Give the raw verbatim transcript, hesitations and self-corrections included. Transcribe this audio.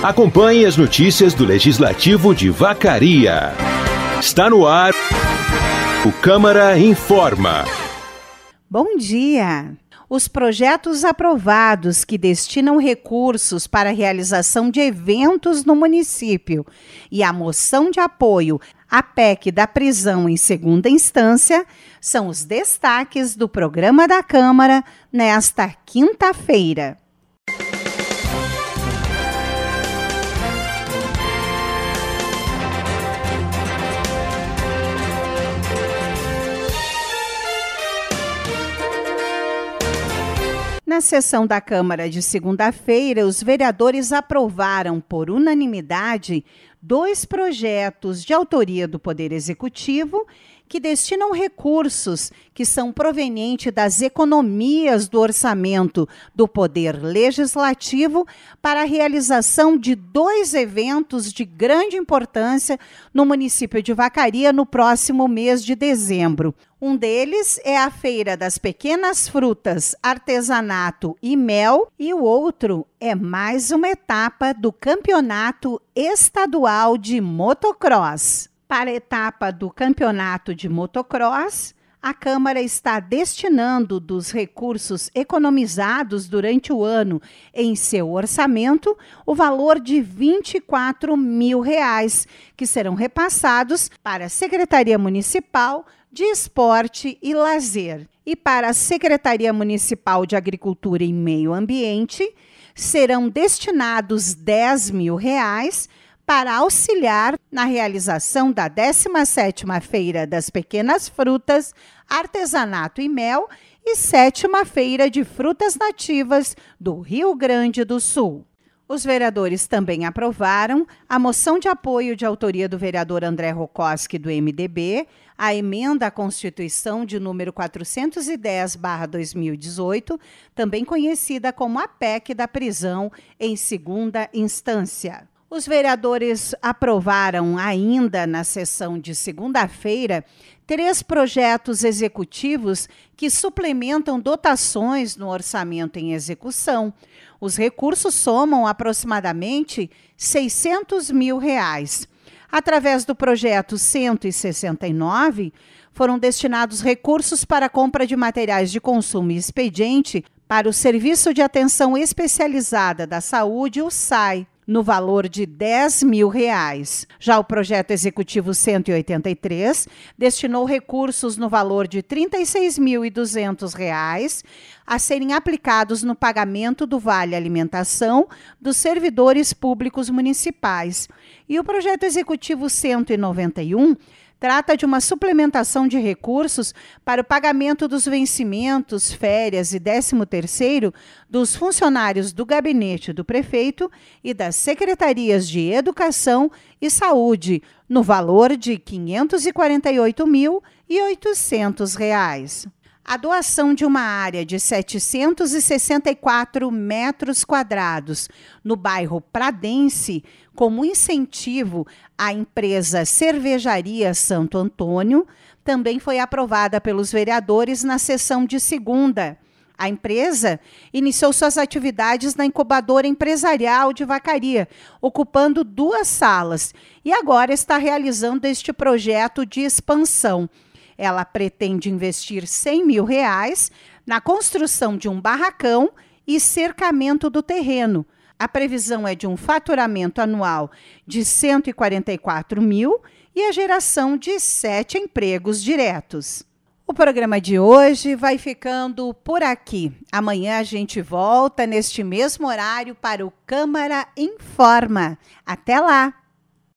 Acompanhe as notícias do Legislativo de Vacaria. Está no ar o Câmara Informa. Bom dia! Os projetos aprovados que destinam recursos para a realização de eventos no município e a moção de apoio à P E C da prisão em segunda instância são os destaques do programa da Câmara nesta quinta-feira. Na sessão da Câmara de segunda-feira, os vereadores aprovaram por unanimidade dois projetos de autoria do Poder Executivo que destinam recursos que são provenientes das economias do orçamento do Poder Legislativo para a realização de dois eventos de grande importância no município de Vacaria no próximo mês de dezembro. Um deles é a Feira das Pequenas Frutas, Artesanato e Mel, e o outro é mais uma etapa do Campeonato Estadual de Motocross. Para a etapa do Campeonato de Motocross, a Câmara está destinando dos recursos economizados durante o ano em seu orçamento o valor de vinte e quatro mil reais, que serão repassados para a Secretaria Municipal de Esporte e Lazer. E para a Secretaria Municipal de Agricultura e Meio Ambiente, serão destinados dez mil reais para auxiliar na realização da décima sétima Feira das Pequenas Frutas, Artesanato e Mel e sétima Feira de Frutas Nativas do Rio Grande do Sul. Os vereadores também aprovaram a moção de apoio de autoria do vereador André Rokoski, do M D B, a emenda à Constituição de número quatrocentos e dez barra dois mil e dezoito, também conhecida como a P E C da prisão em segunda instância. Os vereadores aprovaram ainda na sessão de segunda-feira três projetos executivos que suplementam dotações no orçamento em execução. Os recursos somam aproximadamente seiscentos mil reais. Através do projeto cento e sessenta e nove, foram destinados recursos para a compra de materiais de consumo e expediente para o Serviço de Atenção Especializada da Saúde, o S A I, no valor de dez mil reais. Já o projeto executivo cento e oitenta e três destinou recursos no valor de trinta e seis mil e duzentos reais a serem aplicados no pagamento do Vale Alimentação dos servidores públicos municipais. E o projeto executivo cento e noventa e um trata de uma suplementação de recursos para o pagamento dos vencimentos, férias e décimo terceiro dos funcionários do gabinete do prefeito e das secretarias de Educação e Saúde, no valor de quinhentos e quarenta e oito mil e oitocentos reais. A doação de uma área de setecentos e sessenta e quatro metros quadrados no bairro Pradense, como incentivo à empresa Cervejaria Santo Antônio, também foi aprovada pelos vereadores na sessão de segunda. A empresa iniciou suas atividades na incubadora empresarial de Vacaria, ocupando duas salas, e agora está realizando este projeto de expansão. Ela pretende investir cem mil reais na construção de um barracão e cercamento do terreno. A previsão é de um faturamento anual de cento e quarenta e quatro mil e a geração de sete empregos diretos. O programa de hoje vai ficando por aqui. Amanhã a gente volta neste mesmo horário para o Câmara Informa. Até lá!